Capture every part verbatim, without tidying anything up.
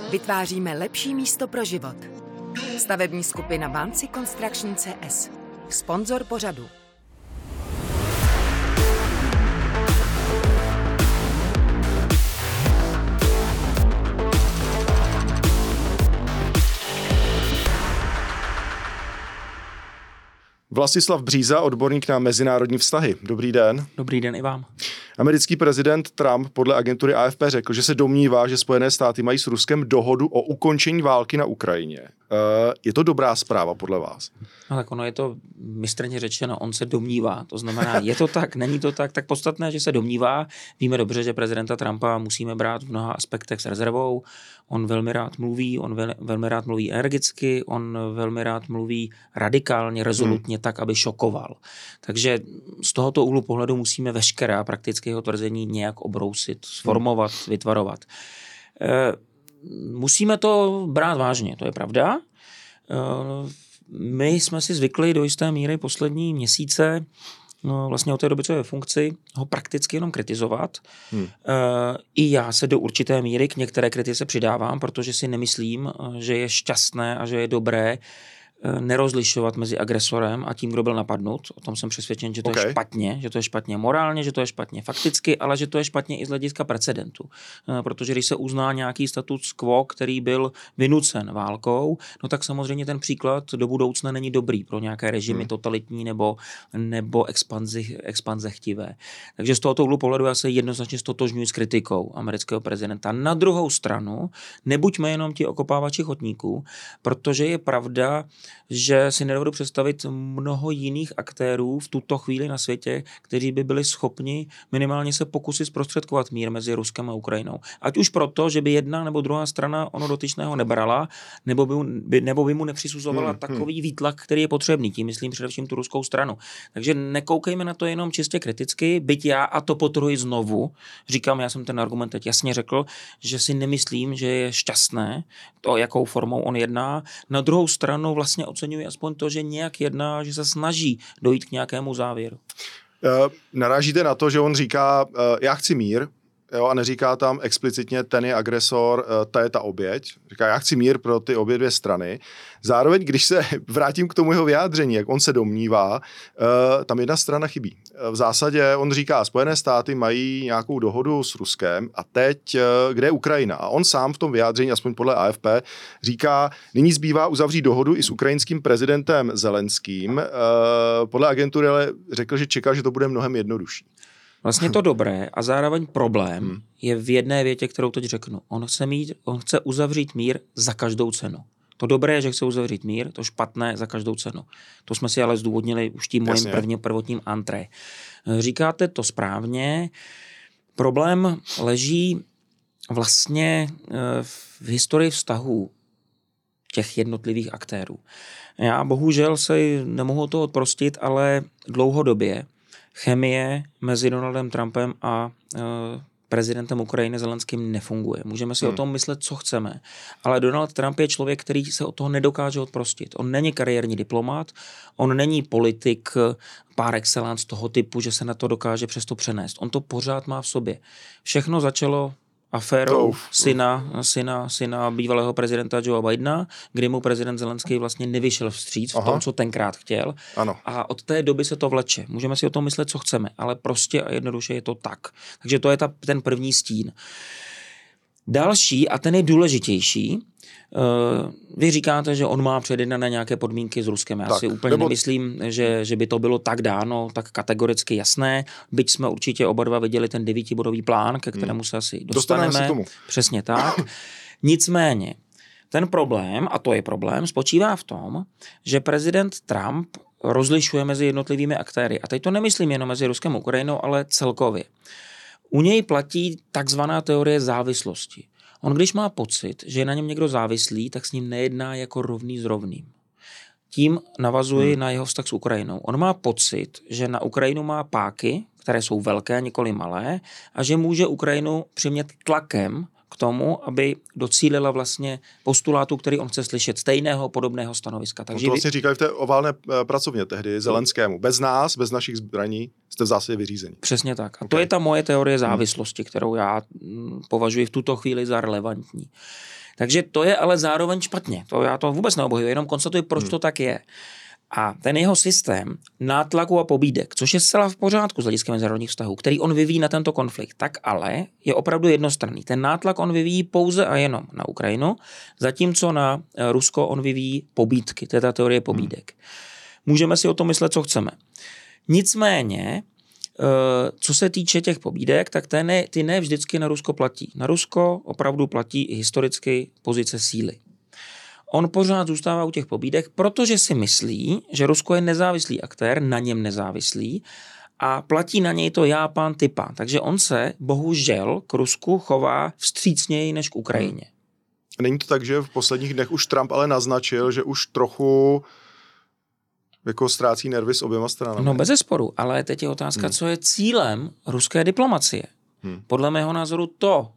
Vytváříme lepší místo pro život. Stavební skupina Vancy Construction C S. Sponzor pořadu. Vlastislav Bříza, odborník na mezinárodní vztahy. Dobrý den. Dobrý den i vám. Americký prezident Trump podle agentury A F P řekl, že se domnívá, že Spojené státy mají s Ruskem dohodu o ukončení války na Ukrajině. Je to dobrá zpráva podle vás? No tak ono je to mistrně řečeno, on se domnívá. To znamená, je to tak, není to tak, tak podstatné, že se domnívá. Víme dobře, že prezidenta Trumpa musíme brát v mnoha aspektech s rezervou. On velmi rád mluví, on vel, velmi rád mluví energicky, on velmi rád mluví radikálně, rezolutně, hmm. tak, aby šokoval. Takže z tohoto úhlu pohledu musíme veškerá prakticky jeho tvrzení nějak obrousit, sformovat, hmm. vytvarovat. E, musíme to brát vážně, to je pravda. E, my jsme si zvykli do jisté míry poslední měsíce, no, vlastně od té doby, co je ve funkci, ho prakticky jenom kritizovat. Hmm. E, I já se do určité míry k některé kritice přidávám, protože si nemyslím, že je šťastné a že je dobré nerozlišovat mezi agresorem a tím, kdo byl napadnut. O tom jsem přesvědčen, že to okay. je špatně, že to je špatně morálně, že to je špatně fakticky, ale že to je špatně i z hlediska precedentu. Protože když se uzná nějaký status quo, který byl vynucen válkou, no tak samozřejmě ten příklad do budoucna není dobrý pro nějaké režimy hmm. totalitní nebo, nebo expanzi, expanze chtivé. Takže z tohoto úhlu pohledu já se jednoznačně stotožňuji s kritikou amerického prezidenta. Na druhou stranu, nebuďme jenom ti okopávači chodníků, protože je pravda, že si nedovedu představit mnoho jiných aktérů v tuto chvíli na světě, kteří by byli schopni minimálně se pokusit zprostředkovat mír mezi Ruskem a Ukrajinou. Ať už proto, že by jedna nebo druhá strana ono dotyčného nebrala, nebo by, nebo by mu nepřisuzovala hmm, takový hmm. výtlak, který je potřebný. Tím myslím především tu ruskou stranu. Takže nekoukejme na to jenom čistě kriticky, byť já, a to podtrhuji znovu, říkám, já jsem ten argument teď jasně řekl, že si nemyslím, že je šťastné to, jakou formou on jedná. Na druhou stranu vlastně oceňuji aspoň to, že nějak jedná, že se snaží dojít k nějakému závěru. Uh, narážíte na to, že on říká, uh, já chci mír, jo, a neříká tam explicitně, ten je agresor, uh, ta je ta oběť. Říká, já chci mír pro ty obě dvě strany. Zároveň, když se vrátím k tomu jeho vyjádření, jak on se domnívá, uh, tam jedna strana chybí. V zásadě on říká, Spojené státy mají nějakou dohodu s Ruskem a teď, uh, kde je Ukrajina? A on sám v tom vyjádření, aspoň podle A F P, říká, nyní zbývá uzavřít dohodu i s ukrajinským prezidentem Zelenským. Uh, podle agentury ale řekl, že čeká, že to bude mnohem jednodušší. Vlastně to dobré a zároveň problém hmm. je v jedné větě, kterou teď řeknu. On chce, mít, on chce uzavřít mír za každou cenu. To dobré je, že chce uzavřít mír, to špatné za každou cenu. To jsme si ale zdůvodnili už tím mojím prvním prvotním antré. Říkáte to správně. Problém leží vlastně v historii vztahů těch jednotlivých aktérů. Já bohužel se nemohu to odprostit, ale dlouhodobě chemie mezi Donaldem Trumpem a e, prezidentem Ukrajiny Zelenským nefunguje. Můžeme si hmm. o tom myslet, co chceme, ale Donald Trump je člověk, který se od toho nedokáže odprostit. On není kariérní diplomat, on není politik par excellence toho typu, že se na to dokáže přesto přenést. On to pořád má v sobě. Všechno začalo aférou syna, syna, syna bývalého prezidenta Joea Bidena, kdy mu prezident Zelenský vlastně nevyšel vstříc v tom, co tenkrát chtěl. Ano. A od té doby se to vleče. Můžeme si o tom myslet, co chceme, ale prostě a jednoduše je to tak. Takže to je ta, ten první stín. Další, a ten je důležitější, Uh, vy říkáte, že on má předjednané nějaké podmínky s Ruskem. Já tak, si úplně nebo... nemyslím, že, že by to bylo tak dáno, tak kategoricky jasné. Byť jsme určitě oba dva viděli ten devítibodový plán, ke kterému se asi dostaneme. dostaneme se tomu. Přesně tak. Nicméně, ten problém, a to je problém, spočívá v tom, že prezident Trump rozlišuje mezi jednotlivými aktéry. A teď to nemyslím jenom mezi Ruskem a Ukrajinou, ale celkově. U něj platí takzvaná teorie závislosti. On když má pocit, že je na něm někdo závislý, tak s ním nejedná jako rovný s rovným. Tím navazuji hmm. na jeho vztah s Ukrajinou. On má pocit, že na Ukrajinu má páky, které jsou velké, nikoli malé, a že může Ukrajinu přimět tlakem k tomu, aby docílila vlastně postulátu, který on chce slyšet, stejného, podobného stanoviska. Takže on to vlastně vy... říkali v té oválné pracovně tehdy Zelenskému. Bez nás, bez našich zbraní jste v zásadě vyřízení. Přesně tak. A okay. to je ta moje teorie závislosti, kterou já považuji v tuto chvíli za relevantní. Takže to je ale zároveň špatně. To já to vůbec neobhajuji, jenom konstatuji, proč hmm. to tak je. A ten jeho systém nátlaku a pobídek, což je zcela v pořádku z hlediska mezinárodních vztahů, který on vyvíjí na tento konflikt, tak ale je opravdu jednostranný. Ten nátlak on vyvíjí pouze a jenom na Ukrajinu, zatímco na Rusko on vyvíjí pobídky. To je ta teorie pobídek. Můžeme si o tom myslet, co chceme. Nicméně, co se týče těch pobídek, tak ty ne, ty ne vždycky na Rusko platí. Na Rusko opravdu platí i historicky pozice síly. On pořád zůstává u těch pobídek, protože si myslí, že Rusko je nezávislý aktér, na něm nezávislý a platí na něj to já, pán, ty pán. Takže on se bohužel k Rusku chová vstřícněji než k Ukrajině. Není to tak, že v posledních dnech už Trump ale naznačil, že už trochu jako ztrácí nervy s oběma stranami? No bezesporu, ale teď je otázka, hmm. co je cílem ruské diplomacie. Hmm. Podle mého názoru to,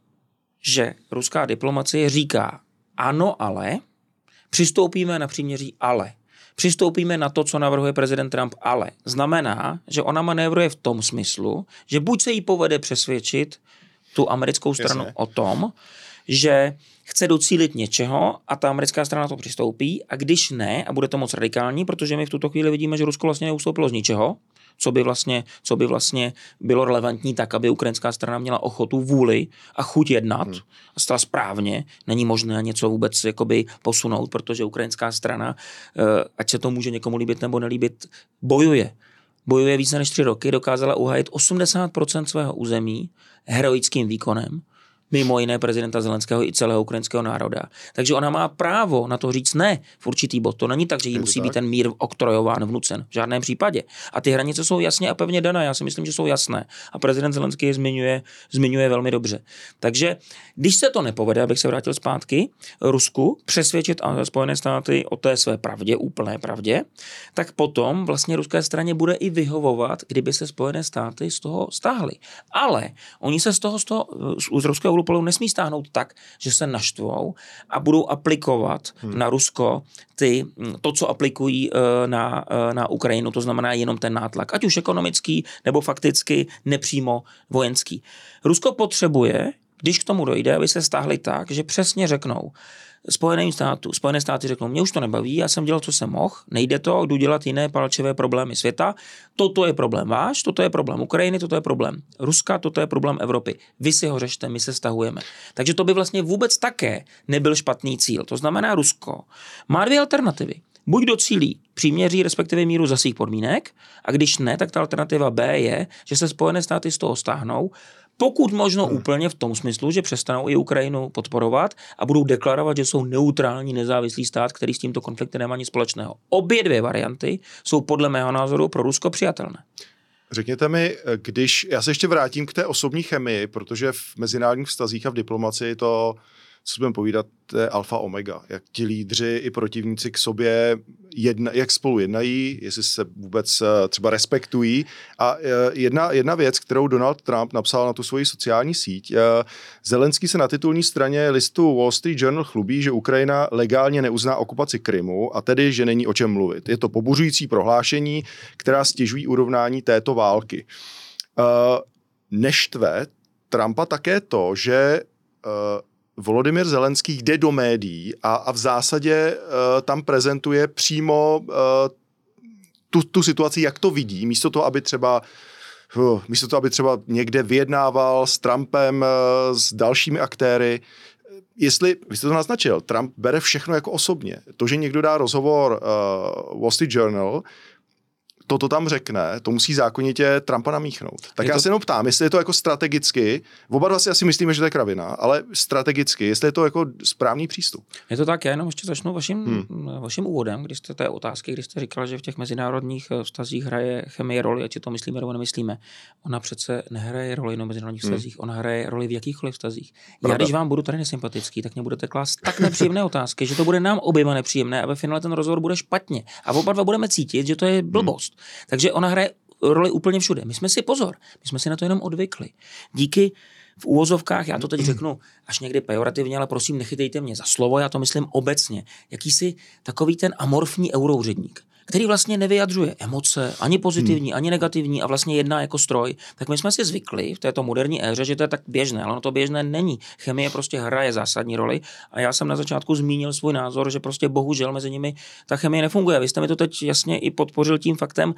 že ruská diplomacie říká ano, ale přistoupíme na příměří, ale. Přistoupíme na to, co navrhuje prezident Trump, ale. Znamená, že ona manévruje v tom smyslu, že buď se jí povede přesvědčit tu americkou stranu Jasně. o tom, že chce docílit něčeho a ta americká strana to přistoupí a když ne, a bude to moc radikální, protože my v tuto chvíli vidíme, že Rusko vlastně neustoupilo z ničeho, co by vlastně, co by vlastně bylo relevantní tak, aby ukrajinská strana měla ochotu, vůli a chuť jednat. Hmm. A zcela správně. Není možné něco vůbec jakoby posunout, protože ukrajinská strana, ať se to může někomu líbit nebo nelíbit, bojuje. Bojuje více než tři roky, dokázala uhájit osmdesát procent svého území heroickým výkonem, mimo jiné prezidenta Zelenského i celého ukrajinského národa. Takže ona má právo na to říct ne v určitý bod. To není tak, že jí musí tak? být ten mír oktrojován, vnucen. V žádném případě. A ty hranice jsou jasně a pevně dané. Já si myslím, že jsou jasné. A prezident Zelenský je zmiňuje, zmiňuje velmi dobře. Takže když se to nepovede, abych se vrátil zpátky, Rusku přesvědčit Spojené státy o té své pravdě, úplné pravdě, tak potom vlastně ruské straně bude i vyhovovat, kdyby se Spojené státy z toho stáhly. Ale oni se z toho, z toho z ruského polu nesmí stáhnout tak, že se naštvou a budou aplikovat hmm. na Rusko ty, to, co aplikují na, na Ukrajinu, to znamená jenom ten nátlak, ať už ekonomický, nebo fakticky nepřímo vojenský. Rusko potřebuje, když k tomu dojde, aby se stáhli tak, že přesně řeknou, Spojené státy, Spojené státy řeknou, mě už to nebaví, já jsem dělal, co jsem mohl, nejde to, jdu dělat jiné palčivé problémy světa, toto je problém váš, toto je problém Ukrajiny, toto je problém Ruska, toto je problém Evropy. Vy si ho řešte, my se stahujeme. Takže to by vlastně vůbec také nebyl špatný cíl. To znamená, Rusko má dvě alternativy. Buď docílí příměří, respektive míru za svých podmínek, a když ne, tak ta alternativa B je, že se Spojené státy z toho stáhnou, pokud možno hmm. úplně v tom smyslu, že přestanou i Ukrajinu podporovat a budou deklarovat, že jsou neutrální nezávislý stát, který s tímto konfliktem nemá nic společného. Obě dvě varianty jsou podle mého názoru pro Rusko přijatelné. Řekněte mi, když, já se ještě vrátím k té osobní chemii, protože v mezinárodních vztazích a v diplomacii to, co budeme povídat, je alfa omega. Jak ti lídři i protivníci k sobě, jedna, jak spolu jednají, jestli se vůbec třeba respektují. A jedna, jedna věc, kterou Donald Trump napsal na tu svoji sociální síť, Zelenský se na titulní straně listu Wall Street Journal chlubí, že Ukrajina legálně neuzná okupaci Krymu a tedy, že není o čem mluvit. Je to pobuřující prohlášení, která stěžují urovnání této války. Neštve Trumpa také to, že Volodymyr Zelenský jde do médií a, a v zásadě uh, tam prezentuje přímo uh, tu, tu situaci, jak to vidí, místo toho, aby třeba uh, místo toho, aby třeba někde vyjednával s Trumpem, uh, s dalšími aktéry. Jestli, vy jste to naznačil, Trump bere všechno jako osobně. To, že někdo dá rozhovor uh, Wall Street Journal, toto tam řekne, to musí zákonitě Trumpa namíchnout. Tak je já to... se jenom ptám, jestli je to jako strategicky, oba dva si asi myslíme, že to je kravina, ale strategicky, jestli je to jako správný přístup. Je to tak, já jenom ještě začnu vaším, hmm. vaším úvodem, když jste té otázky, když jste říkal, že v těch mezinárodních vztazích hraje chemie roli, ať si to myslíme nebo nemyslíme. Ona přece nehraje roli na mezinárodních hmm. vztazích, ona hraje roli v jakýchkoliv vztazích. Pravda. Já když vám budu tady nesympatický, tak mě budete klást tak nepříjemné otázky, že to bude nám oběma nepříjemné a ve finále ten rozhovor bude špatně. A oba dva budeme cítit, že to je blbost. Hmm. Takže ona hraje roli úplně všude. My jsme si pozor, my jsme si na to jenom odvykli. Díky v úvozovkách, já to teď řeknu až někdy pejorativně, ale prosím, nechytejte mě za slovo, já to myslím obecně. Jakýsi takový ten amorfní euroúředník, který vlastně nevyjadřuje emoce, ani pozitivní, hmm. ani negativní a vlastně jedná jako stroj, tak my jsme si zvykli v této moderní éře, že to je tak běžné, ale ono to běžné není. Chemie prostě hraje zásadní roli a já jsem na začátku zmínil svůj názor, že prostě bohužel mezi nimi ta chemie nefunguje. Vy jste mi to teď jasně i podpořil tím faktem.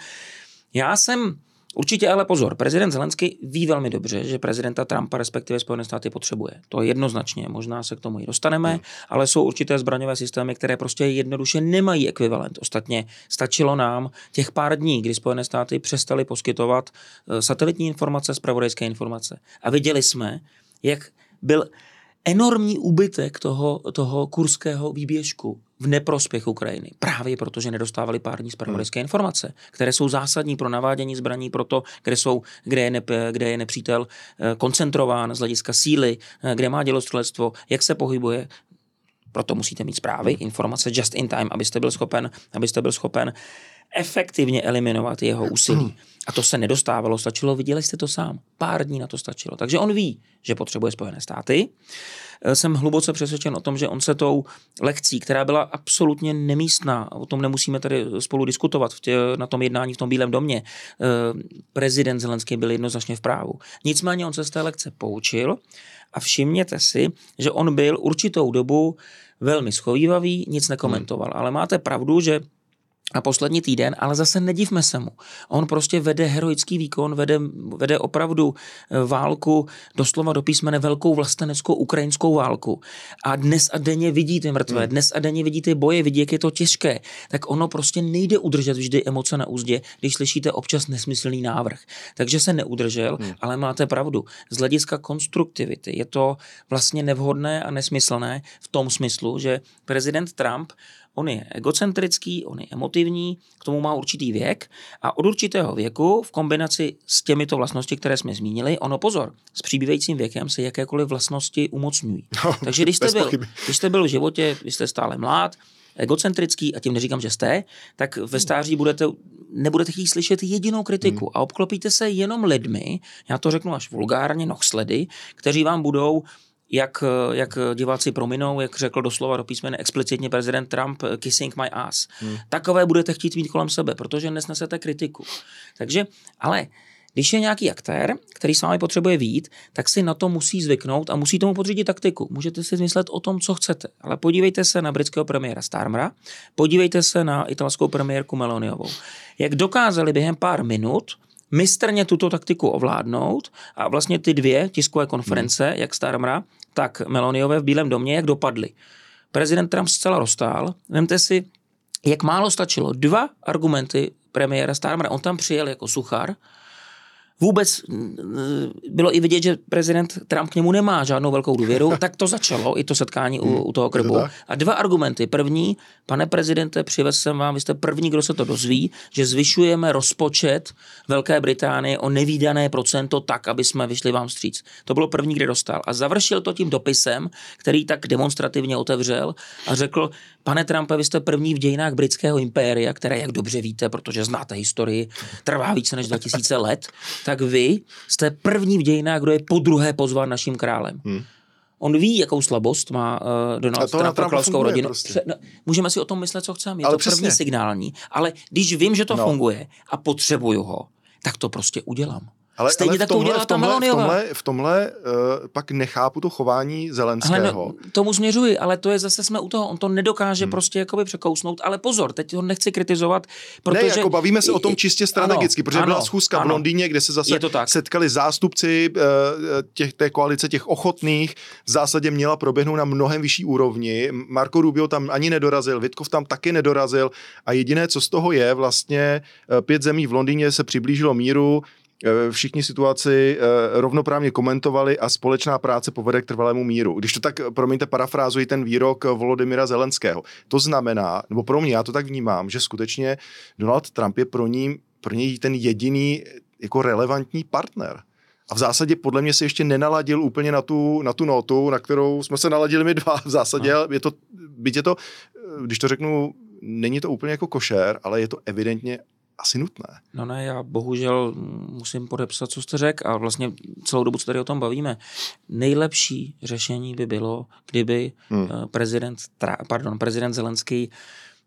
Já jsem určitě, ale pozor, prezident Zelenský ví velmi dobře, že prezidenta Trumpa, respektive Spojené státy, potřebuje. To jednoznačně, možná se k tomu i dostaneme, hmm. ale jsou určité zbraňové systémy, které prostě jednoduše nemají ekvivalent. Ostatně stačilo nám těch pár dní, kdy Spojené státy přestaly poskytovat satelitní informace, zpravodajské informace. A viděli jsme, jak byl enormní úbytek toho, toho kurského výběžku v neprospěch Ukrajiny. Právě protože nedostávali pár dní zpravodajské hmm. informace, které jsou zásadní pro navádění zbraní, pro to, kde, jsou, kde, je, ne, kde je nepřítel koncentrován z hlediska síly, kde má dělostřelectvo, jak se pohybuje. Proto musíte mít zprávy, informace just in time, abyste byl schopen, abyste byl schopen efektivně eliminovat jeho úsilí. A to se nedostávalo, stačilo, viděli jste to sám. Pár dní na to stačilo. Takže on ví, že potřebuje Spojené státy. Jsem hluboce přesvědčen o tom, že on se tou lekcí, která byla absolutně nemístná, o tom nemusíme tady spolu diskutovat v tě, na tom jednání v tom Bílém domě, prezident Zelenský byl jednoznačně v právu. Nicméně on se z té lekce poučil a všimněte si, že on byl určitou dobu velmi schovívavý, nic nekomentoval. Hmm. Ale máte pravdu, že a poslední týden, ale zase nedivme se mu. On prostě vede heroický výkon, vede, vede opravdu válku, doslova do písmene velkou vlasteneckou ukrajinskou válku. A dnes a denně vidí ty mrtvé, dnes a denně vidí ty boje, vidí, jak je to těžké. Tak ono prostě nejde udržet vždy emoce na úzdě, když slyšíte občas nesmyslný návrh. Takže se neudržel, hmm. ale máte pravdu. Z hlediska konstruktivity je to vlastně nevhodné a nesmyslné v tom smyslu, že prezident Trump on je egocentrický, on je emotivní, k tomu má určitý věk a od určitého věku v kombinaci s těmito vlastnosti, které jsme zmínili, ono pozor, s přibývajícím věkem se jakékoliv vlastnosti umocňují. No, takže když jste, byl, když jste byl v životě, vy jste stále mlád, egocentrický, a tím neříkám, že jste, tak ve stáří budete, nebudete chtít slyšet jedinou kritiku hmm. a obklopíte se jenom lidmi, já to řeknu až vulgárně, nohsledy, kteří vám budou Jak, jak diváci prominou, jak řekl doslova do písmene explicitně prezident Trump, kissing my ass. Hmm. Takové budete chtít mít kolem sebe, protože nesnesete kritiku. Takže, ale když je nějaký aktér, který s vámi potřebuje vyjít, tak si na to musí zvyknout a musí tomu podřídit taktiku. Můžete si myslet o tom, co chcete, ale podívejte se na britského premiéra Starmera, podívejte se na italskou premiérku Meloniovou. Jak dokázali během pár minut mistrně tuto taktiku ovládnout a vlastně ty dvě tiskové konference, hmm. jak Starmera, tak Meloniové v Bílém domě, jak dopadly. Prezident Trump zcela roztál. Vemte si, jak málo stačilo. Dva argumenty premiéra Starmera. On tam přijel jako suchar. Vůbec bylo i vidět, že prezident Trump k němu nemá žádnou velkou důvěru, tak to začalo, i to setkání u, u toho krbu. A dva argumenty. První, pane prezidente, přivez jsem vám, vy jste první, kdo se to dozví, že zvyšujeme rozpočet Velké Británie o nevídané procento tak, aby jsme vyšli vám vstříc. To bylo první, kde dostal. A završil to tím dopisem, který tak demonstrativně otevřel a řekl, pane Trumpe, vy jste první v dějinách britského impéria, které, jak dobře víte, protože znáte historii, trvá více než dva tisíce let, tak vy jste první v dějinách, kdo je podruhé pozván naším králem. Hmm. On ví, jakou slabost má uh, Donald Trump pro královskou rodinu. Prostě. No, můžeme si o tom myslet, co chceme. Je ale to přesně. První signální. Ale když vím, že to no. funguje a potřebuju ho, tak to prostě udělám. Ale, Stejně ale tak v tomhle, to udělá v tomhle, ta Meloniová. V tomhle, v tomhle uh, pak nechápu to chování Zelenského. Ale no, tomu směřuji, ale to je zase jsme u toho. On to nedokáže hmm. prostě jakoby překousnout. Ale pozor, teď ho nechci kritizovat, protože... Ne, jako bavíme se o tom čistě strategicky, ano, protože ano, byla schůzka ano, v Londýně, kde se zase setkali zástupci uh, těch, té koalice, těch ochotných. V zásadě měla proběhnout na mnohem vyšší úrovni. Marco Rubio tam ani nedorazil, Witkov tam taky nedorazil. A jediné, co z toho je, vlastně pět zemí v Londýně se přiblížilo míru, všichni situaci rovnoprávně komentovali a společná práce povede k trvalému míru. Když to tak, promiňte, parafrázuji ten výrok Volodymyra Zelenského. To znamená, nebo pro mě, já to tak vnímám, že skutečně Donald Trump je pro, ní, pro něj ten jediný jako relevantní partner. A v zásadě podle mě se ještě nenaladil úplně na tu, na tu notu, na kterou jsme se naladili my dva. V zásadě je to, byť je to, když to řeknu, není to úplně jako košer, ale je to evidentně asi nutné. No ne, já bohužel musím podepsat, co jste řekl a vlastně celou dobu, co tady o tom bavíme. Nejlepší řešení by bylo, kdyby hmm. prezident, pardon, prezident Zelenský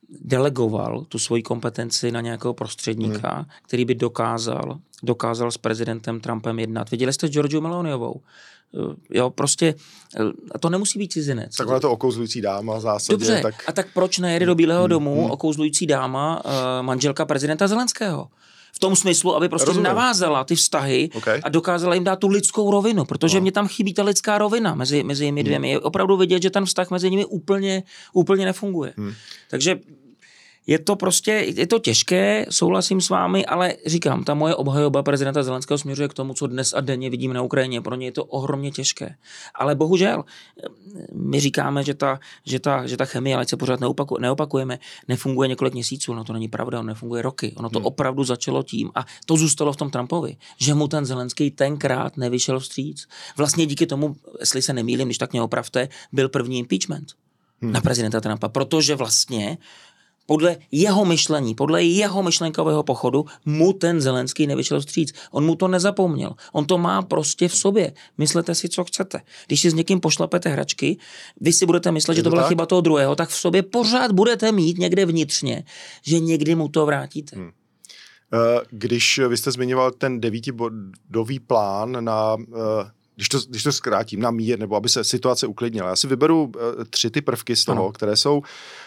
delegoval tu svoji kompetenci na nějakého prostředníka, hmm. který by dokázal, dokázal s prezidentem Trumpem jednat. Viděli jste Giorgiu Meloniovou? Jo, prostě to nemusí být cizinec. Takhle to okouzlující dáma v zásadě. Dobře, tak... a tak proč nejede do Bílého domu hmm. okouzlující dáma, manželka prezidenta Zelenského? V tom smyslu, aby prostě Rozumím. navázala ty vztahy okay. a dokázala jim dát tu lidskou rovinu, protože no. mě tam chybí ta lidská rovina mezi, mezi nimi dvěmi. Je opravdu vidět, že ten vztah mezi nimi úplně, úplně nefunguje. Hmm. Takže je to prostě, je to těžké, souhlasím s vámi, ale říkám, ta moje obhajoba prezidenta Zelenského směřuje k tomu, co dnes a denně vidíme na Ukrajině. Pro ně je to ohromně těžké. Ale bohužel, my říkáme, že ta, že ta, že ta chemie, ale se pořád neopaku, neopakujeme, nefunguje několik měsíců. No to není pravda, ono nefunguje roky. Ono to hmm. opravdu začalo tím a to zůstalo v tom Trumpovi, že mu ten Zelenský tenkrát nevyšel vstříc. Vlastně díky tomu, jestli se nemýlím, když tak mě opravte, byl první impeachment hmm. na prezidenta Trumpa, protože vlastně podle jeho myšlení, podle jeho myšlenkového pochodu mu ten Zelenský nevyšel vstříc. On mu to nezapomněl. On to má prostě v sobě. Myslete si, co chcete. Když si s někým pošlapete hračky, vy si budete myslet, že to byla tak? chyba toho druhého, tak v sobě pořád budete mít někde vnitřně, že někdy mu to vrátíte. Hmm. Když vy jste zmiňoval ten devítibodový plán na... Když to, když to zkrátím, na mír, nebo aby se situace uklidnila. Já si vyberu uh, tři ty prvky z toho, ano. které jsou uh,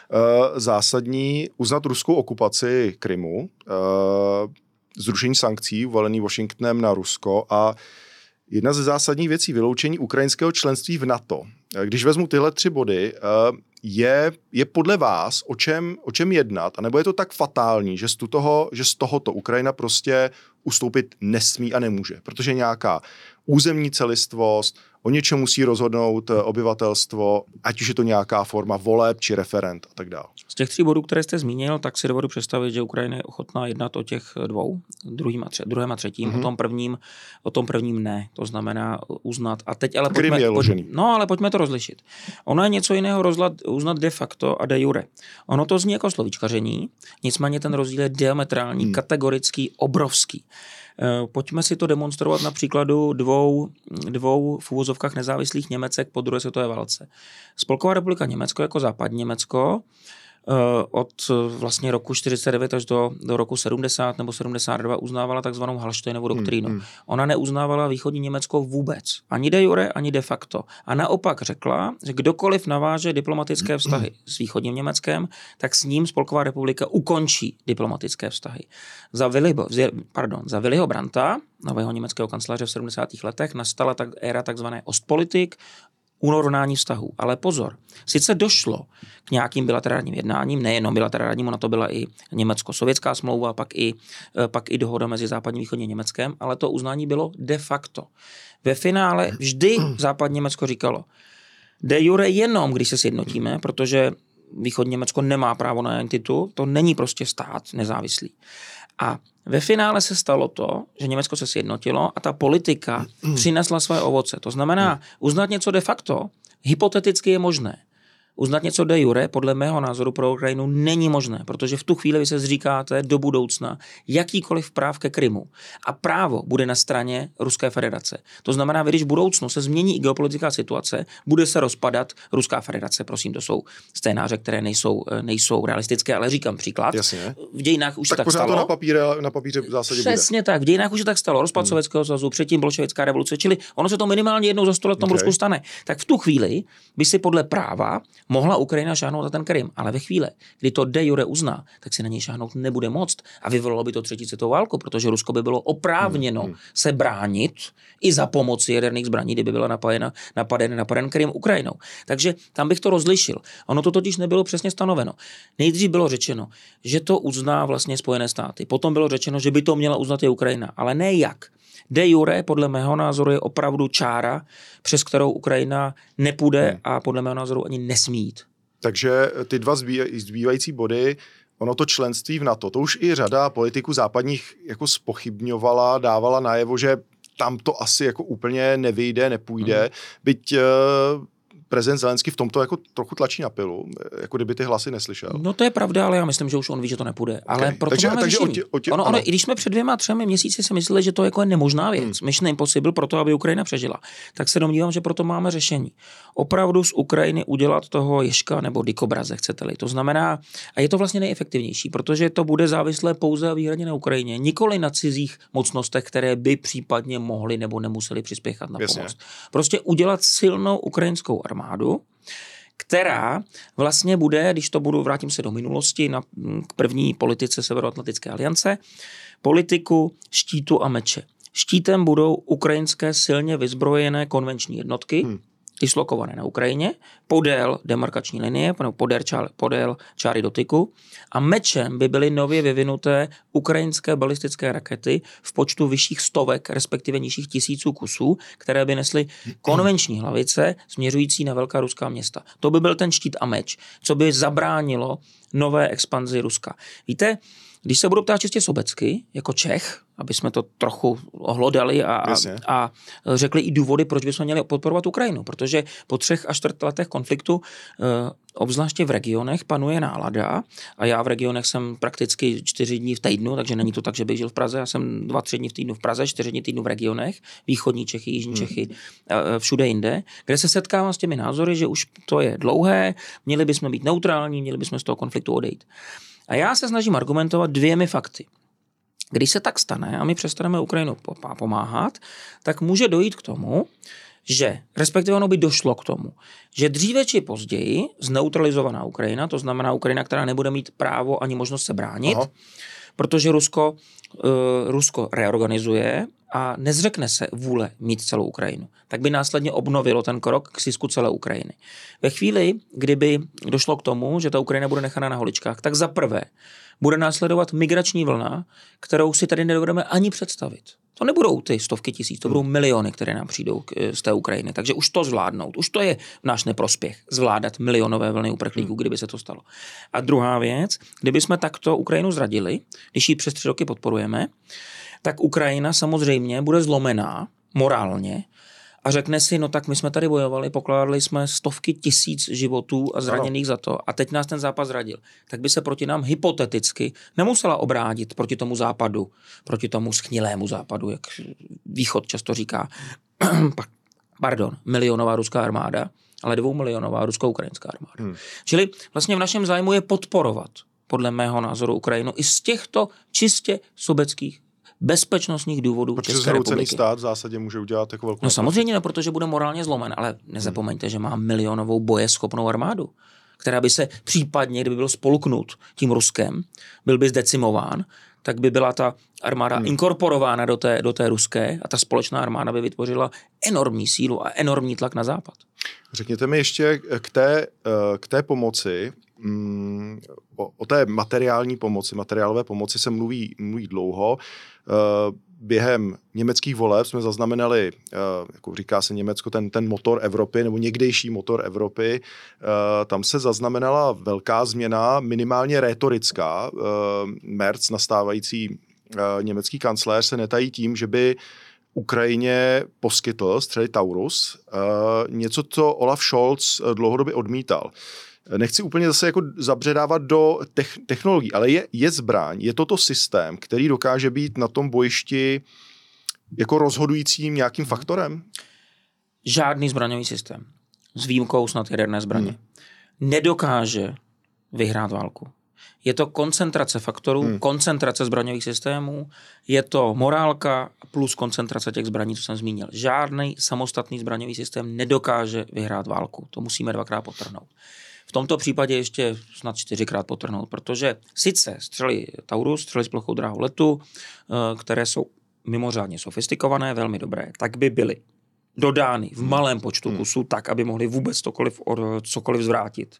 zásadní. Uznat ruskou okupaci Krymu, uh, zrušení sankcí uvalený Washingtonem na Rusko a jedna ze zásadních věcí, vyloučení ukrajinského členství v NATO. Když vezmu tyhle tři body, uh, je, je podle vás o čem, o čem jednat, anebo je to tak fatální, že z, toho, že z tohoto Ukrajina prostě ustoupit nesmí a nemůže, protože nějaká územní celistvost, o něčem musí rozhodnout obyvatelstvo, ať už je to nějaká forma voleb či referend a tak dále. Z těch tří bodů, které jste zmínil, tak si dovedu představit, že Ukrajina je ochotná jednat o těch dvou, druhým a, tře- druhém a třetím, mm-hmm. o tom prvním, o tom prvním ne, to znamená uznat. A teď ale pojďme, je pojď, no ale pojďme to rozlišit. Ono je něco jiného rozlat, uznat de facto a de jure. Ono to zní jako slovíčkaření, nicméně ten rozdíl je diametrální, mm. kategorický, obrovský. Pojďme si to demonstrovat na příkladu dvou, dvou v uvozovkách nezávislých Němecek po druhé světové válce. Spolková republika Německo jako západní Německo od vlastně roku čtyřicet devět až do, do roku sedmdesát nebo sedmdesát dva uznávala takzvanou Hallsteinovu doktrínu. Hmm, hmm. Ona neuznávala východní Německo vůbec. Ani de jure, ani de facto. A naopak řekla, že kdokoliv naváže diplomatické vztahy s východním Německem, tak s ním Spolková republika ukončí diplomatické vztahy. Za Willyho, pardon, za Willyho Brandta, nového německého kancléře v sedmdesátých letech, nastala tak, éra takzvané Ostpolitik, urovnání vztahů. Ale pozor, sice došlo k nějakým bilaterálním jednáním, nejenom bilaterálním, ona to byla i německo-sovětská smlouva, pak i, pak i dohoda mezi západním a východním Německem, ale to uznání bylo de facto. Ve finále vždy západní Německo říkalo, de jure jenom, když se sjednotíme, protože východní Německo nemá právo na entitu, to není prostě stát nezávislý. A ve finále se stalo to, že Německo se sjednotilo a ta politika přinesla své ovoce. To znamená, uznat něco de facto hypoteticky je možné. Uznat něco de jure, podle mého názoru pro Ukrajinu není možné, protože v tu chvíli vy se zříkáte do budoucna jakýkoliv práv ke Krymu. A právo bude na straně Ruské federace. To znamená, když v budoucnu se změní i geopolitická situace, bude se rozpadat Ruská federace. Prosím, to jsou scénáře, které nejsou, nejsou realistické, ale říkám příklad. Jasně. V dějinách už tak, tak tak stalo. To na papíře, na papíře v zásadě Přesně bude. tak, v dějinách už tak stalo. Rozpad hmm. Sovětského svazu, předtím bolševická revoluce, čili ono se to minimálně jednou za sto let v tom okay. Rusku stane. Tak v tu chvíli by si podle práva mohla Ukrajina šáhnout na ten Krym, ale ve chvíli, kdy to de jure uzná, tak si na něj šáhnout nebude moct a vyvolalo by to třetí světovou válku, protože Rusko by bylo oprávněno hmm. se bránit i za pomoci jaderných zbraní, kdyby byla napadena, napaden, napaden Krym Ukrajinou. Takže tam bych to rozlišil. Ono to totiž nebylo přesně stanoveno. Nejdřív bylo řečeno, že to uzná vlastně Spojené státy. Potom bylo řečeno, že by to měla uznat i Ukrajina, ale ne jak. De jure, podle mého názoru, je opravdu čára, přes kterou Ukrajina nepůjde hmm. a podle mého názoru ani nesmí jít. Takže ty dva zbývající body, ono to členství v NATO, to už i řada politiků západních jako zpochybňovala, dávala najevo, že tam to asi jako úplně nevyjde, nepůjde. Hmm. Byť prezident Zelenský v tomto jako trochu tlačí na pilu, jako kdyby ty hlasy neslyšel. No to je pravda, ale já myslím, že už on ví, že to nepůjde. Ale okay. proto takže, máme takže řešení. Otě, otě, ono, ono, i když jsme před dvěma, třemi měsíci si mysleli, že to jako je nemožná věc, hmm. mission impossible pro to, aby Ukrajina přežila, tak se domnívám, že proto máme řešení. Opravdu z Ukrajiny udělat toho ježka nebo dikobraze, chcete-li. To znamená, a je to vlastně nejefektivnější, protože to bude závislé pouze a výhradně na Ukrajině, nikoli na cizích mocnostech, které by případně mohly nebo nemuseli přispěchat na Jasně. pomoc. Prostě udělat silnou ukrajinskou armádu, která vlastně bude, když to budu, vrátím se do minulosti, na, k první politice Severoatlantické aliance, politiku štítu a meče. Štítem budou ukrajinské silně vyzbrojené konvenční jednotky, hmm. dislokované na Ukrajině, podél demarkační linie, podél, čár, podél čáry dotyku, a mečem by byly nově vyvinuté ukrajinské balistické rakety v počtu vyšších stovek, respektive nižších tisíců kusů, které by nesly konvenční hlavice směřující na velká ruská města. To by byl ten štít a meč, co by zabránilo nové expanzi Ruska. Víte, když se budu ptát čistě sobecky, jako Čech, aby jsme to trochu ohlodali a, a, a řekli i důvody, proč bychom měli podporovat Ukrajinu. Protože po třech až čtvrt letech konfliktu, eh, obzvláště v regionech, panuje nálada. A já v regionech jsem prakticky čtyři dní v týdnu, takže není to tak, že bych žil v Praze. Já jsem dva, tři dní v týdnu v Praze, čtyři dní v týdnu v regionech, východní Čechy, jižní hmm. Čechy, eh, všude jinde, kde se setkávám s těmi názory, že už to je dlouhé, měli bychom být neutrální, měli bychom z toho konfliktu odejít. A já se snažím argumentovat dvěmi fakty. Když se tak stane a my přestaneme Ukrajinu pomáhat, tak může dojít k tomu, že, respektive ono by došlo k tomu, že dříve či později zneutralizovaná Ukrajina, to znamená Ukrajina, která nebude mít právo ani možnost se bránit, Aha. protože Rusko, uh, Rusko reorganizuje a nezřekne se vůle mít celou Ukrajinu, tak by následně obnovilo ten krok k zisku celé Ukrajiny. Ve chvíli, kdyby došlo k tomu, že ta Ukrajina bude nechána na holičkách, tak za prvé bude následovat migrační vlna, kterou si tady nedovedeme ani představit. To nebudou ty stovky tisíc, to budou miliony, které nám přijdou z té Ukrajiny. Takže už to zvládnout, už to je v náš neprospěch, zvládat milionové vlny uprchlíků, kdyby se to stalo. A druhá věc, kdyby jsme takto Ukrajinu zradili, když ji přes tři roky podporujeme, tak Ukrajina samozřejmě bude zlomená morálně a řekne si, no tak my jsme tady bojovali, pokládali jsme stovky tisíc životů a zraněných ano. za to a teď nás ten západ zradil. Tak by se proti nám hypoteticky nemusela obrátit proti tomu západu, proti tomu schnilému západu, jak východ často říká, pardon, milionová ruská armáda, ale dvoumilionová rusko-ukrajinská armáda. Hmm. Čili vlastně v našem zájmu je podporovat, podle mého názoru, Ukrajinu i z těchto čistě sobeckých bezpečnostních důvodů protože České republiky. Protože stát v zásadě může udělat jako velkou... No samozřejmě ne, protože bude morálně zlomen, ale nezapomeňte, hmm. že má milionovou bojeschopnou armádu, která by se případně, kdyby byl spolknut tím Ruskem, byl by zdecimován, tak by byla ta armáda hmm. inkorporována do té, do té ruské a ta společná armáda by vytvořila enormní sílu a enormní tlak na západ. Řekněte mi ještě k té, k té pomoci, o, o té materiální pomoci, materiálové pomoci se mluví, mluví dlouho. Během německých voleb jsme zaznamenali, jako říká se Německo, ten, ten motor Evropy, nebo někdejší motor Evropy. Tam se zaznamenala velká změna, minimálně rétorická. Merz, nastávající německý kancléř, se netají tím, že by Ukrajině poskytl střely Taurus, něco, co Olaf Scholz dlouhodobě odmítal. Nechci úplně zase jako zabředávat do technologií, ale je, je zbraň, je toto systém, který dokáže být na tom bojišti jako rozhodujícím nějakým faktorem? Žádný zbraňový systém, s výjimkou snad jaderné zbraně, hmm. nedokáže vyhrát válku. Je to koncentrace faktorů, hmm. koncentrace zbraňových systémů, je to morálka plus koncentrace těch zbraní, co jsem zmínil. Žádný samostatný zbraňový systém nedokáže vyhrát válku. To musíme dvakrát podtrhnout. V tomto případě ještě snad čtyřikrát podtrhnout, protože sice střely Taurus, střely s plochou dráhou letu, které jsou mimořádně sofistikované, velmi dobré, tak by byly dodány v malém počtu kusů, tak, aby mohly vůbec cokoliv, cokoliv zvrátit.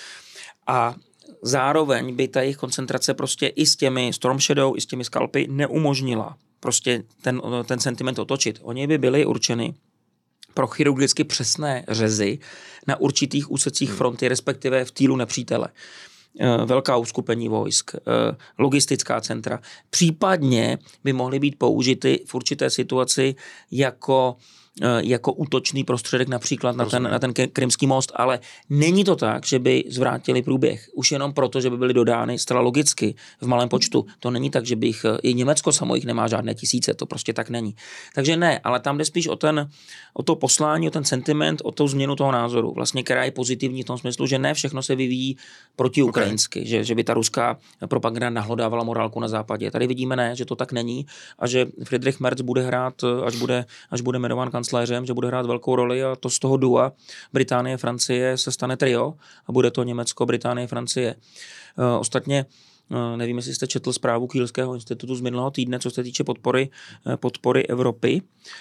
A zároveň by ta jejich koncentrace prostě i s těmi Storm Shadow, i s těmi skalpy neumožnila prostě ten, ten sentiment otočit. Oni by byli určeny pro chirurgicky přesné řezy na určitých úsecích fronty, respektive v týlu nepřítele. Velká uskupení vojsk, logistická centra. Případně by mohly být použity v určité situaci jako jako útočný prostředek například na ten, na ten Krymský most, ale není to tak, že by zvrátili průběh. Už jenom proto, že by byly dodány zcela logicky v malém počtu. To není tak, že bych, i Německo samo jich nemá žádné tisíce, to prostě tak není. Takže ne, ale tam jde spíš o, ten, o to poslání, o ten sentiment, o tu změnu toho názoru, vlastně, která je pozitivní v tom smyslu, že ne všechno se vyvíjí protiukrajinsky, okay. že, že by ta ruská propaganda nahlodávala morálku na západě. Tady vidíme ne, že to tak není a že Friedrich Merz bude hrát, až bude, až bude jmenován kancléřem, že bude hrát velkou roli a to z toho dua Británie, Francie se stane trio a bude to Německo, Británie, Francie. Uh, ostatně nevím, jestli jste četl zprávu Kielského institutu z minulého týdne, co se týče podpory, podpory Evropy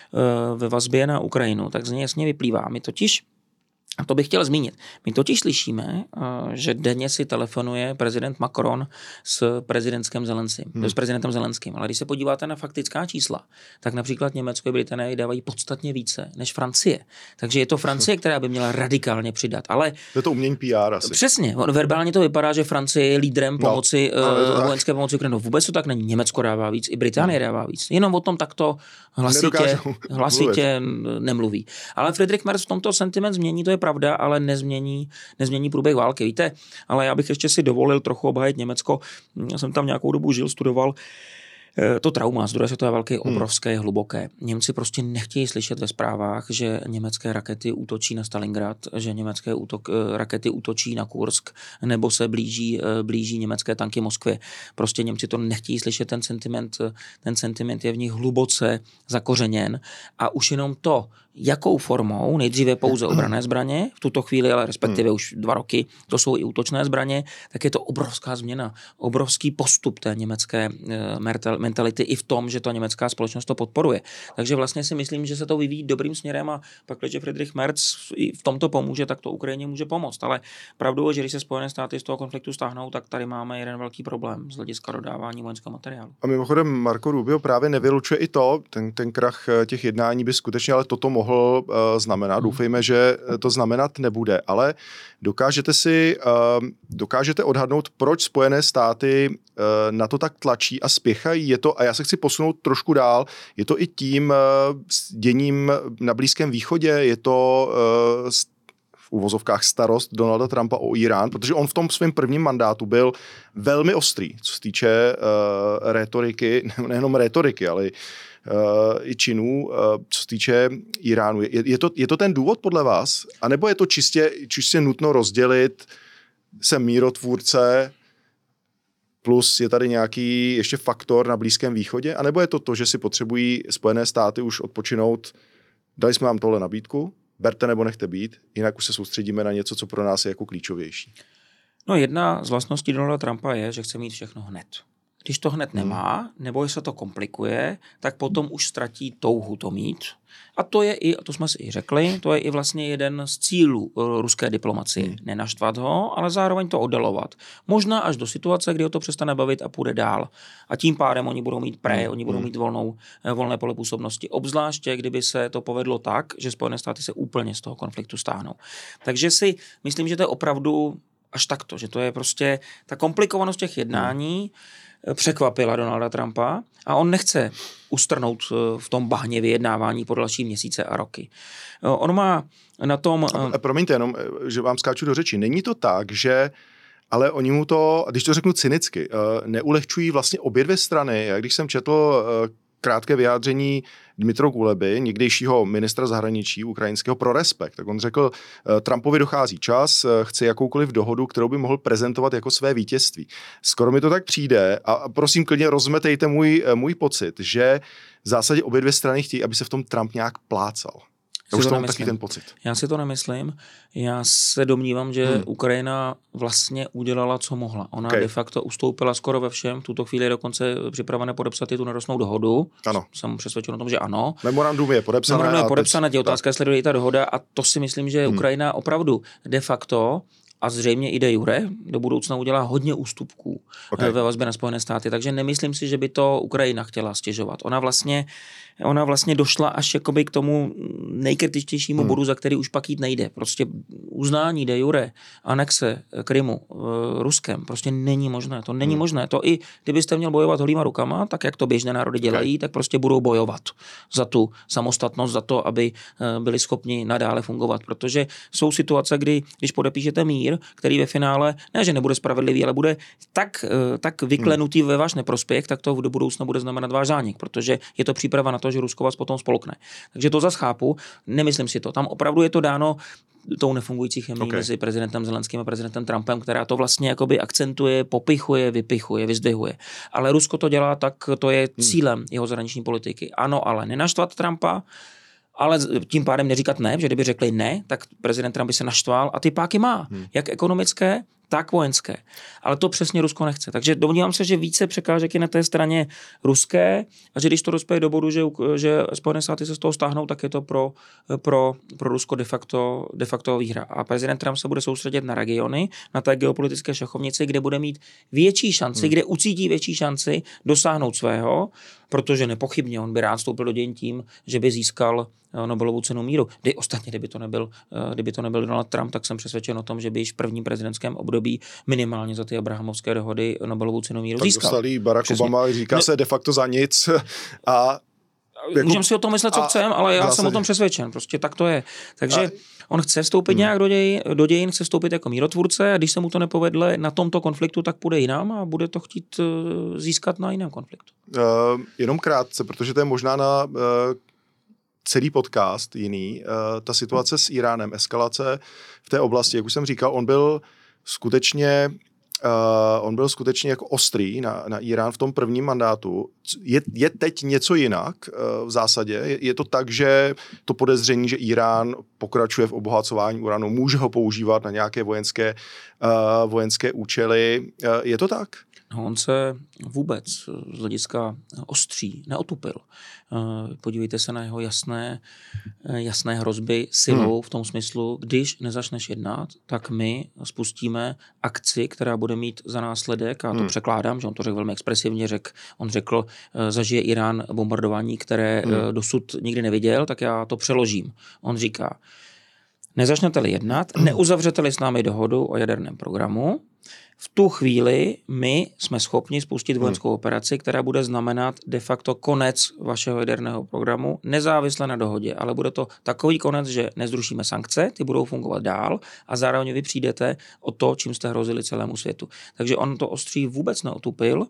ve vazbě na Ukrajinu, tak z něj jasně vyplývá. My totiž, a to bych chtěl zmínit, my totiž slyšíme, že denně si telefonuje prezident Macron s prezidentem Zelenským, hmm. s prezidentem Zelenským. Ale když se podíváte na faktická čísla, tak například Německo a Británie dávají podstatně více než Francie. Takže je to Francie, která by měla radikálně přidat. Ale je to umění P R asi. Přesně. Verbálně to vypadá, že Francie je lídrem pomoci, no, uh, vojenské pomoci Ukrajinu. Vůbec to tak není. Německo dává víc, i Británie hmm. dává víc. Jenom o tom takto hlasitě, hlasitě nemluví. Ale Friedrich Merz v tomto sentiment změní, to je pravda, ale nezmění, nezmění průběh války. Víte, ale já bych ještě si dovolil trochu obhájit Německo. Já jsem tam nějakou dobu žil, studoval. To trauma z druhé světové války je obrovské, hmm. hluboké. Němci prostě nechtějí slyšet ve zprávách, že německé rakety útočí na Stalingrad, že německé útok, rakety útočí na Kursk, nebo se blíží, blíží německé tanky Moskvě. Prostě Němci to nechtějí slyšet, ten sentiment, ten sentiment je v nich hluboce zakořeněn a už jenom to, jakou formou, nejdříve pouze obranné zbraně, v tuto chvíli, ale respektive hmm. už dva roky, to jsou i útočné zbraně, tak je to obrovská změna, obrovský postup té německé mentality i v tom, že ta německá společnost to podporuje. Takže vlastně si myslím, že se to vyvíjí dobrým směrem a pak, když Friedrich Merz i v tomto pomůže, tak to Ukrajině může pomoct. Ale pravdou je, že když se Spojené státy z toho konfliktu stáhnou, tak tady máme jeden velký problém z hlediska dodávání vojenského materiálu. A mimochodem Marco Rubio právě nevylučuje i to, ten, ten krach těch jednání by skutečně ale toto mohl uh, znamenat. Hmm. Doufejme, že to znamenat nebude, ale dokážete si, uh, dokážete odhadnout, proč Spojené státy uh, na to tak tlačí a spěchají. Je to, a já se chci posunout trošku dál, je to i tím uh, děním na Blízkém východě, je to uh, v uvozovkách starost Donalda Trumpa o Irán, protože on v tom svém prvním mandátu byl velmi ostrý, co se týče uh, rétoriky, nejenom rétoriky, ale Uh, i činů, uh, co se týče Iránu. Je, je, to, je to ten důvod podle vás? A nebo je to čistě, čistě nutno rozdělit, jsem mírotvůrce, plus je tady nějaký ještě faktor na Blízkém východě? A nebo je to to, že si potřebují Spojené státy už odpočinout, dali jsme vám tohle nabídku, berte nebo nechte být, jinak už se soustředíme na něco, co pro nás je jako klíčovější. No jedna z vlastností Donalda Trumpa je, že chce mít všechno hned. Když to hned nemá, nebo se to komplikuje, tak potom už ztratí touhu to mít. A to je i, to jsme si i řekli, to je i vlastně jeden z cílů ruské diplomacie. Hmm. Nenaštvat ho, ale zároveň to oddalovat. Možná až do situace, kdy ho to přestane bavit a půjde dál. A tím pádem oni budou mít pré, oni budou mít volnou, volné pole působnosti. Obzvláště, kdyby se to povedlo tak, že Spojené státy se úplně z toho konfliktu stáhnou. Takže si myslím, že to je opravdu až takto, že to je prostě ta komplikovanost těch jednání, hmm. překvapila Donalda Trumpa a on nechce ustrnout v tom bahně vyjednávání po další měsíce a roky. On má na tom... A promiňte jenom, že vám skáču do řeči. Není to tak, že ale oni mu to, když to řeknu cynicky, neulehčují vlastně obě dvě strany. Já když jsem četl krátké vyjádření Dmytro Kuleby, někdejšího ministra zahraničí ukrajinského pro Respekt. Tak on řekl, Trumpovi dochází čas, chce jakoukoliv dohodu, kterou by mohl prezentovat jako své vítězství. Skoro mi to tak přijde a prosím klidně rozmetejte můj, můj pocit, že v zásadě obě dvě strany chtějí, aby se v tom Trump nějak plácal. Já už to mám taky ten pocit. Já si to nemyslím. Já se domnívám, že hmm. Ukrajina vlastně udělala, co mohla. Ona okay. de facto ustoupila skoro ve všem. V tuto chvíli je dokonce připravené podepsat i tu nerostnou dohodu. Ano. Jsem přesvědčen o tom, že ano. Memorandum je podepsané. Memorandum je podepsané, je otázka, jestli dojde i ta dohoda. A to si myslím, že hmm. Ukrajina opravdu de facto a zřejmě i de jure do budoucna udělá hodně ústupků okay. ve vazbě na Spojené státy. Takže nemyslím si, že by to Ukrajina chtěla stěžovat. Ona vlastně, ona vlastně došla až jakoby k tomu nejkritičtějšímu hmm. bodu, za který už pak jít nejde. Prostě uznání de jure, anexe Krymu Ruskem prostě není možné. To není hmm. možné. To i kdybyste měl bojovat holýma rukama, tak jak to běžné národy dělají, okay. tak prostě budou bojovat za tu samostatnost, za to, aby byli schopni nadále fungovat. Protože jsou situace, kdy, když podepíšete mír, který ve finále, ne, že nebude spravedlivý, ale bude tak, tak vyklenutý hmm. ve váš neprospěch, tak to do budoucna bude znamenat váš zánik, protože je to příprava na to, že Rusko vás potom spolkne. Takže to zas chápu, nemyslím si to. Tam opravdu je to dáno tou nefungující chemii okay. mezi prezidentem Zelenským a prezidentem Trumpem, která to vlastně jakoby akcentuje, popichuje, vypichuje, vyzdvihuje. Ale Rusko to dělá, tak to je cílem hmm. jeho zahraniční politiky. Ano, ale nenaštvat Trumpa, ale tím pádem neříkat ne, že kdyby řekli ne, tak prezident Trump by se naštval a ty páky má, hmm. jak ekonomické, tak vojenské. Ale to přesně Rusko nechce. Takže domnívám se, že více překážek je na té straně ruské a že když to dospěje do bodu, že, že Spojené státy se z toho stáhnou, tak je to pro, pro, pro Rusko de facto, de facto výhra. A prezident Trump se bude soustředit na regiony, na té geopolitické šachovnici, kde bude mít větší šanci, hmm. kde ucítí větší šanci dosáhnout svého, protože nepochybně on by rád vstoupil do dějin tím, že by získal Nobelovu cenu míru. Kdy ostatně, kdyby to nebyl, kdyby to nebyl Donald Trump, tak jsem přesvědčen o tom, že by již v prvním prezidentském období minimálně za ty abrahamovské dohody Nobelovu cenu míru tak získal. Dostali Barack Přesně. Obama, říká ne, se de facto za nic a jako, můžeme si o tom myslet, co chceme, ale já jsem o tom přesvědčen. Prostě tak to je. Takže a, on chce vstoupit hmm. nějak do dějin, do dějin, chce vstoupit jako mírotvůrce a když se mu to nepovedle na tomto konfliktu, tak půjde jinam a bude to chtít uh, získat na jiném konfliktu. Uh, jenom krátce, protože to je možná na uh, celý podcast jiný. Uh, ta situace s Iránem, eskalace v té oblasti, jak už jsem říkal, on byl skutečně Uh, on byl skutečně jako ostrý na, na Irán v tom prvním mandátu. Je, je teď něco jinak uh, v zásadě? Je, je to tak, že to podezření, že Irán pokračuje v obohacování uranu, může ho používat na nějaké vojenské, uh, vojenské účely. Uh, je to tak? No, on se vůbec z hlediska ostří neotupil. Podívejte se na jeho jasné, jasné hrozby silou hmm. v tom smyslu, když nezačneš jednat, tak my spustíme akci, která bude mít za následek, a to hmm. překládám, že on to řekl velmi expresivně, řekl, on řekl, zažije Irán bombardování, které hmm. dosud nikdy neviděl, tak já to přeložím. On říká, nezačnete-li jednat, neuzavřete-li s námi dohodu o jaderném programu, v tu chvíli my jsme schopni spustit vojenskou hmm. operaci, která bude znamenat de facto konec vašeho jaderného programu, nezávisle na dohodě, ale bude to takový konec, že nezrušíme sankce, ty budou fungovat dál a zároveň vy přijdete o to, čím jste hrozili celému světu. Takže on to ostří vůbec neotupil.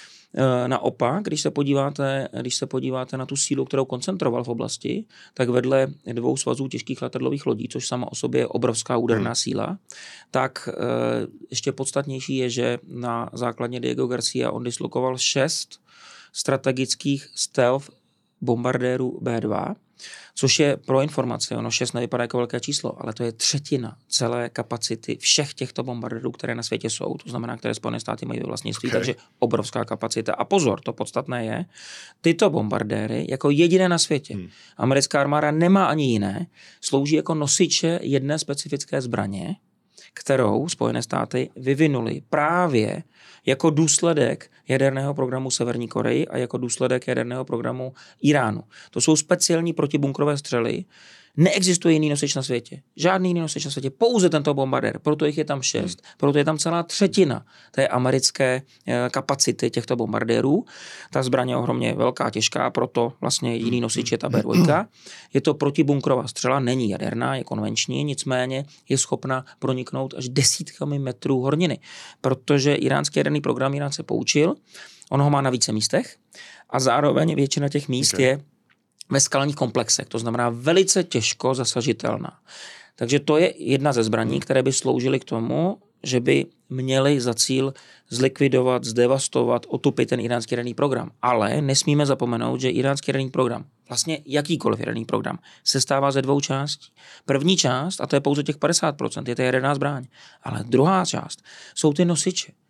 Naopak, když se podíváte, když se podíváte na tu sílu, kterou koncentroval v oblasti, tak vedle dvou svazů těžkých letadlových lodí, což sama o sobě je obrovská úderná hmm. síla, tak e, ještě podstatnější je, že na základně Diego Garcia on dislokoval šest strategických stealth bombardérů bé dva, což je pro informaci, ono šest nevypadá jako velké číslo, ale to je třetina celé kapacity všech těchto bombardérů, které na světě jsou, to znamená, které Spojené státy mají ve vlastnictví, okay. takže obrovská kapacita. A pozor, to podstatné je, tyto bombardéry jako jediné na světě, hmm. americká armáda nemá ani jiné, slouží jako nosiče jedné specifické zbraně, kterou Spojené státy vyvinuly právě jako důsledek jaderného programu Severní Koreji a jako důsledek jaderného programu Iránu. To jsou speciální protibunkrové střely. Neexistuje jiný nosič na světě. Žádný jiný nosič na světě. Pouze tento bombardér. Proto jich je tam šest. Hmm. Proto je tam celá třetina té americké kapacity těchto bombardérů. Ta zbraň je ohromně velká, těžká, proto vlastně jediný nosič je ta bé dva. Je to protibunkrová střela, není jaderná, je konvenční, nicméně je schopna proniknout až desítkami metrů horniny. Protože iránský jaderný program Irán se poučil, on ho má na více místech a zároveň většina těch míst okay. je ve skalních komplexech, to znamená velice těžko zasažitelná. Takže to je jedna ze zbraní, které by sloužily k tomu, že by měli za cíl zlikvidovat, zdevastovat, otupit ten iránský jaderný program. Ale nesmíme zapomenout, že iránský jaderný program, vlastně jakýkoliv jaderný program, se stává ze dvou částí. První část, a to je pouze těch padesát procent, je ta jaderná zbraň. Ale druhá část jsou ty nosiče.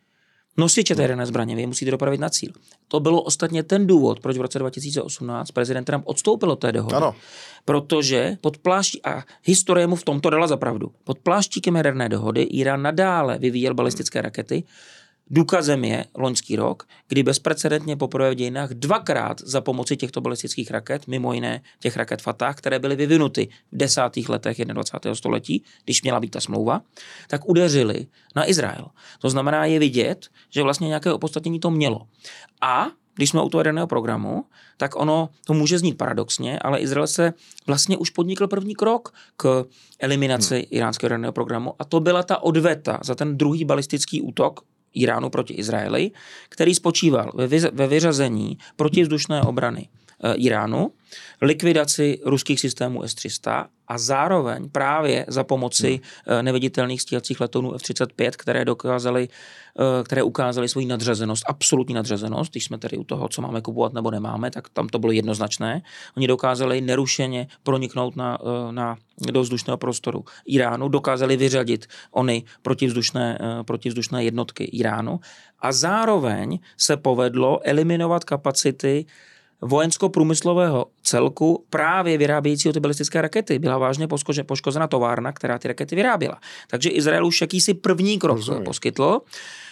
nosiče té jaderné zbraně, vy je musíte dopravit na cíl. To bylo ostatně ten důvod, proč v roce dva tisíce osmnáct prezident Trump odstoupil od té dohody. Ano. Protože pod pláští, a historie mu v tomto dala za pravdu, pod pláštíkem jaderné dohody Irán nadále vyvíjel balistické rakety. Důkazem je loňský rok, kdy bezprecedentně poprvé v dějinách dvakrát za pomoci těchto balistických raket, mimo jiné těch raket Fatah, které byly vyvinuty v desátých letech dvacátého prvního století, když měla být ta smlouva, tak udeřili na Izrael. To znamená, je vidět, že vlastně nějaké opodstatnění to mělo. A když jsme u toho jaderného programu, tak ono to může znít paradoxně, ale Izrael se vlastně už podnikl první krok k eliminaci hmm. iránského jaderného programu a to byla ta odveta za ten druhý balistický útok Iránu proti Izraeli, který spočíval ve, vyz- ve vyřazení protivzdušné obrany e, Iránu, likvidaci ruských systémů S tři sta a zároveň právě za pomoci hmm. e, neviditelných stíhacích letounů F třicet pět, které dokázaly, e, které ukázaly svoji nadřazenost, absolutní nadřazenost, když jsme tedy u toho, co máme kupovat nebo nemáme, tak tam to bylo jednoznačné. Oni dokázali nerušeně proniknout na, e, na do vzdušného prostoru Iránu, dokázali vyřadit ony protivzdušné, e, protivzdušné jednotky Iránu a zároveň se povedlo eliminovat kapacity vojensko-průmyslového celku právě vyrábějícího ty balistické rakety. Byla vážně poškoze, poškozena továrna, která ty rakety vyráběla. Takže Izrael už jakýsi první krok Rozumím. poskytl.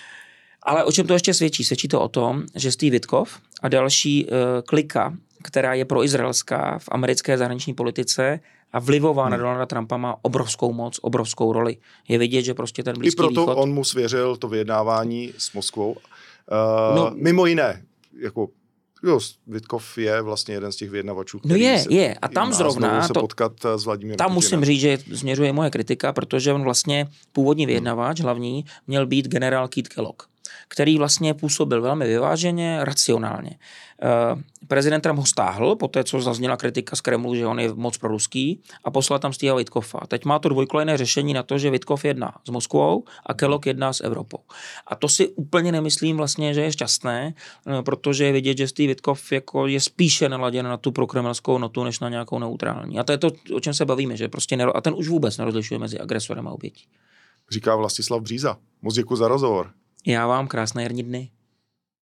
Ale o čem to ještě svědčí? Svědčí to o tom, že Steve Witkoff a další uh, klika, která je proizraelská v americké zahraniční politice a vlivová hmm. na Donalda Trumpa, má obrovskou moc, obrovskou roli. Je vidět, že prostě ten Blízký východ... I proto východ... on mu svěřil to vyjednávání s Moskvou. Uh, no, mimo jiné, jako Jo, Witkoff je vlastně jeden z těch vyjednavačů, který no je, se, je. A tam zrovna se to, potkat s Vladimírem tam Putinem. Musím říct, že směřuje moje kritika, protože on vlastně původní vyjednavač, hmm. hlavní, měl být generál Keith Kellogg, který vlastně působil velmi vyváženě, racionálně. Uh, prezident Trump ho stáhl, poté co zazněla kritika z Kremlu, že on je moc proruský, a poslal tam Steva Witkoffa. Teď má to dvojkolejné řešení na to, že Witkoff jedná s Moskvou a Kellogg jedná s Evropou. A to si úplně nemyslím vlastně, že je šťastné, protože je vidět, že Steve Witkoff jako je spíše naladěn na tu prokremelskou notu, než na nějakou neutrální. A to je to, o čem se bavíme, že prostě nero... a ten už vůbec nerozlišuje mezi agresorem a obětí. Říká Vlastislav Bříza. Moc děkuji za rozhovor. Já vám krásné jarní dny.